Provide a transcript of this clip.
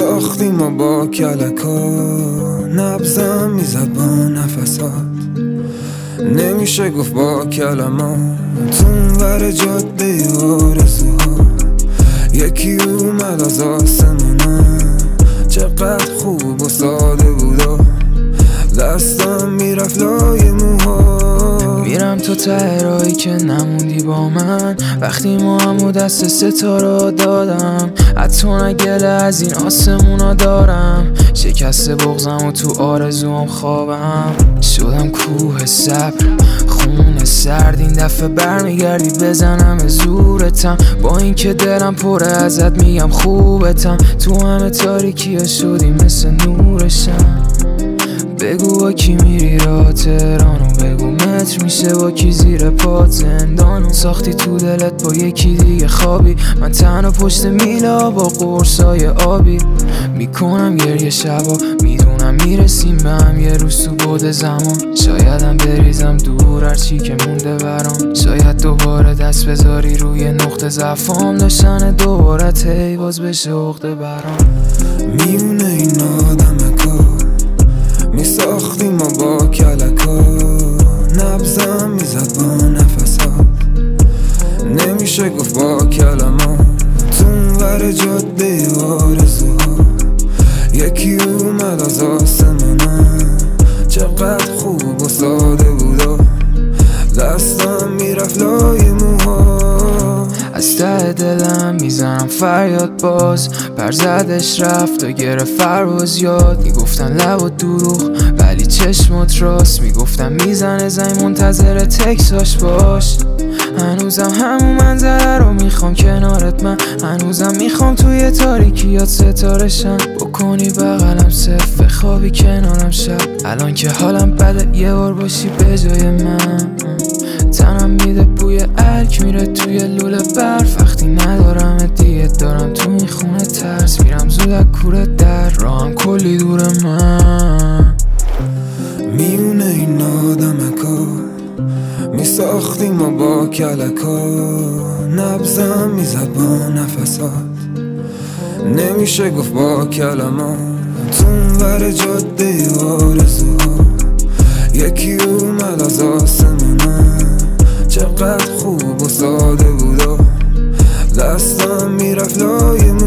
ساختیم ما با کلکا، نبزم میزد با نفسات. نمیشه گفت با کلمات اونور جاده آرزوها. یکی اومد از آسمونه، چقدر خوب و ساده بودا. دستم میرفت لای موها. میرم تو ته راهی که نموندی با من، وقتی ما همو دست ستاره دادم. حتی نگله از این آسمونا دارم، شکست بغزم و تو آرزوام خوابم. شدم کوه صبر خون سرد، این دفعه برمیگردی بزنم زورتم. با اینکه دلم پره ازت میگم خوبتم، تو همه تاریکی شدی مثل نورشم. بگو با کی میری راه تهرانو، بگو متر میشه با کی زیر پات زندانو. ساختی تو دلت با یکی دیگه خوابی، من تنها پشت میلا با قرصای آبی. میکنم گریه شبا، میدونم میرسیم به هم یه روز تو بعد زمان. شایدم بریزم دور هرچی که مونده برام، شاید دوباره دست بذاری روی نقطه ضعفام. داشتن دوباره تی باز بشه عقده برام. میونه این آدم کار میساختیم ما با کلکا، نبزم میزد با نفسات. نمیشه گفت با کلمات اونور جاده آرزوها. یکی اومد از آسمونه، چقدر خوب و ساده بودا. دستم میرفت لای موها. از ته دلم میزنم فریاد باز، پرزدش رفت و گرفت فرواز یاد. میگفتن لب و دروغ ولی چشمات راست، میگفتن میزنه زنگ منتظر تکساش باش. هنوزم همون منظره رو میخوام کنارت، من هنوزم میخوام توی تاریکیات ستاره شم. بکنی بغلم صرف بخوابی کنارم شب. الان که حالم بده یه بار باشی به جای من. تنم میده بوی الک میره توی لوله برف. وقتی ندارم دیگه دارم تو این خونه ترس، میرم زود از کوره در راهم کلی دور من. میونه این آدم کار میساختیم ما با کلکا، نبزم میزد با نفسات. نمیشه گفت با کلمات اونور جاده آرزوها. یکی اومد از آسمونه، چقدر خوب و ساده بودا. دستم میرفت لای